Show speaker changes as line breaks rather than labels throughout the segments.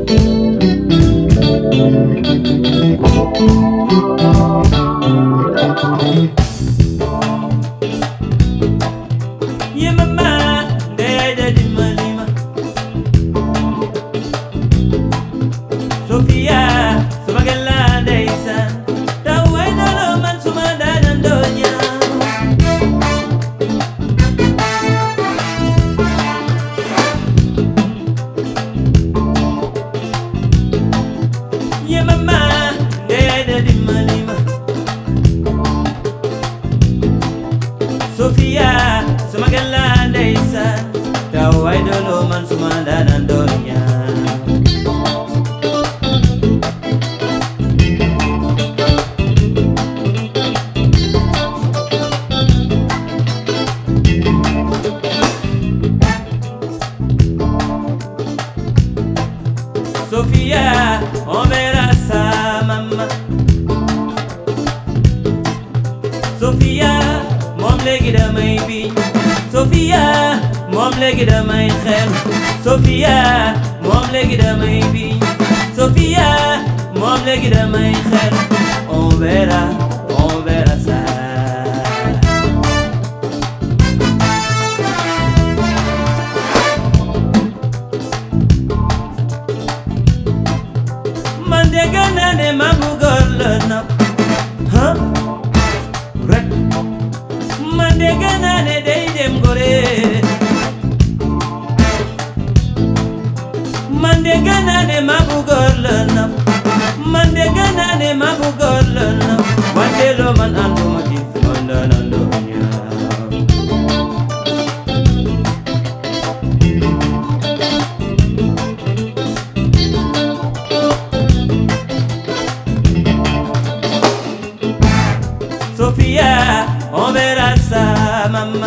Sophia, sumagala ndaysan, taw ay dolo man sumanda ng donya. Sophia, on verra sa mama. Sophia, mom legi damay biñ. Sophia, mom legi damay xel. Sophia, mom legi damay biñ. Sophia, mom legi damay xel. On verra ça. Man de gana ne ma bugol na. Huh? Rek. Man de gana ne dey dem gore. Man de gana ne ma bugol na. Man de gana ne ma bugol na. Wande lo man andu ma gis wanda nando nya. Sophia, on verra ça, mama.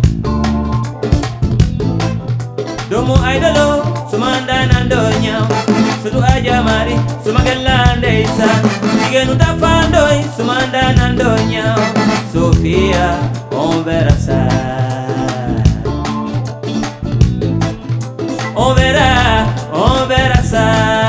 Domo idolo, sumanda nandonya. Sutu aja mari, sumagala ndaysan. Digenu tafandoi, sumanda nandonya. Sophia, on verra ça. On verra ça.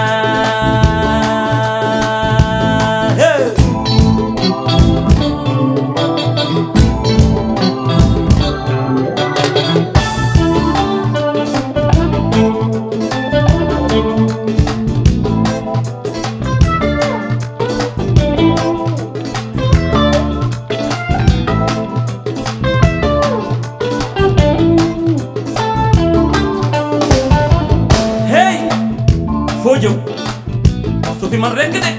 Fojo, Sophie man rek de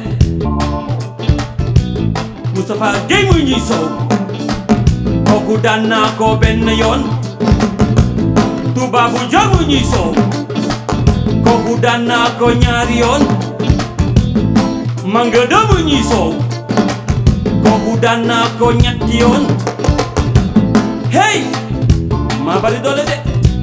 Moustapha Gueye muy ñuy sow kooku daan naa ko benn yoon Touba bu Diop muy ñuy sow kooku daan naa ko ñaari yoon Manga de muy ñuy sow kooku daan naa ko ñetti yoon hey maa bari doole de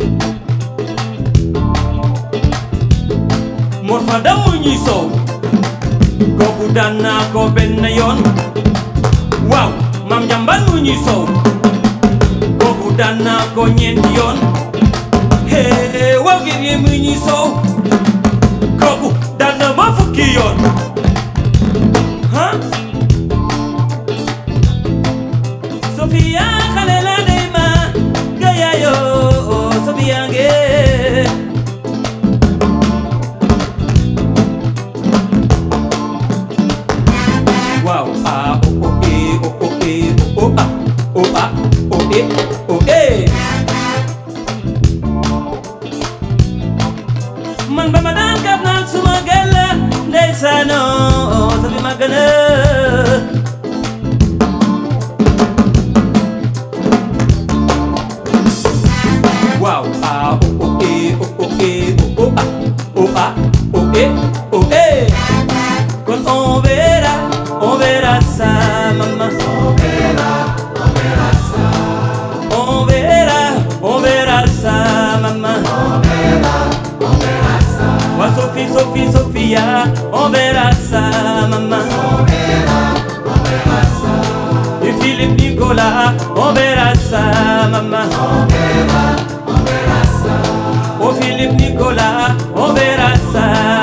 Morfa dam muy ñuy sow kooku daan naa ko benn yoon waaw Mam Jambal muy ñuy sow kooku daan naa ko ñeenti yoon hee waaw Guerrier muy ñuy sow kooku daan na ma fukki yoon ha Sophia xale la dey ma gayayo Sophia nge wow ah oh oh eh oh oh eh oh ah oh ah oh eh oh eh man ba ma daan kaf naan suma gala ndeysano Sophie ma gëna wow ah oh oh eh oh oh eh oh ah oh ah oh eh oh eh kon on verra ça, maman. On verra ça. On verra ça, maman. On verra ça. Moi, Sophia, on verra ça, maman. On verra ça. Et Philippe Nicolas, on verra ça, maman. On verra ça. Oh, Philippe Nicolas, on verra ça.